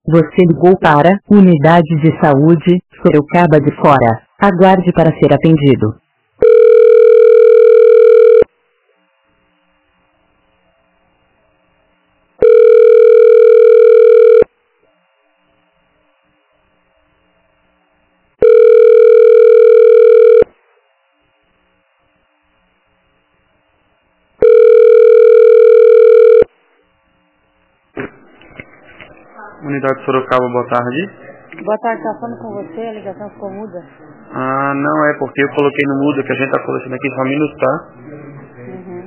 Você ligou para Unidade de Saúde, Sorocaba de Fora. Aguarde para ser atendido. Unidade Sorocaba, boa tarde. Boa tarde, tá falando com você, a ligação ficou muda. Ah, não é porque eu coloquei no mudo que a gente tá conversando aqui só um minuto, tá? Uhum.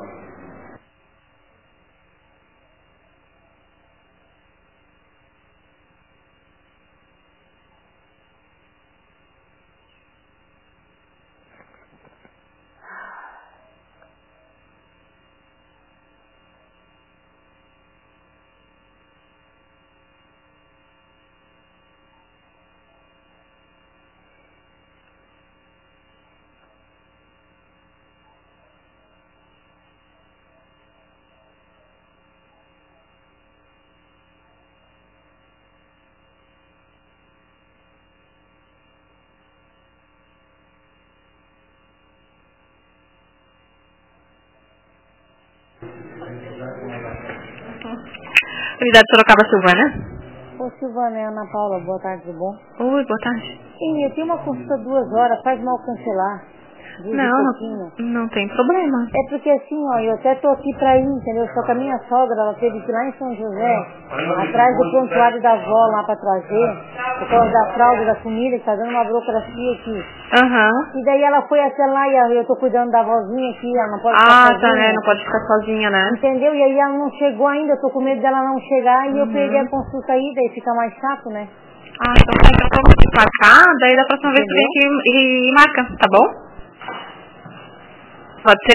Unidade Sorocaba, Silvana. Ô Silvana, é Ana Paula, boa tarde, tudo bom? Oi, boa tarde. Sim, eu tenho uma consulta 2 horas, faz mal cancelar. 2 e Não, pouquinho. não tem problema. É porque assim, ó, eu até tô aqui pra ir, entendeu? Só que a minha sogra, ela teve que ir lá em São José, atrás do prontuário da avó lá pra trazer, por causa da fralda da comida, que tá dando uma burocracia aqui. Aham. E daí ela foi até lá e eu tô cuidando da vozinha aqui, ela não pode ficar Ah, sozinha. tá, né? Não pode ficar sozinha, né? Entendeu? E aí ela não chegou ainda, eu tô com medo dela não chegar e eu perdi a Uhum. consulta aí, daí fica mais chato, né? Ah, então vamos marcar, daí da próxima vez tu vem Entendeu? aqui e marca, tá bom? Pode ser.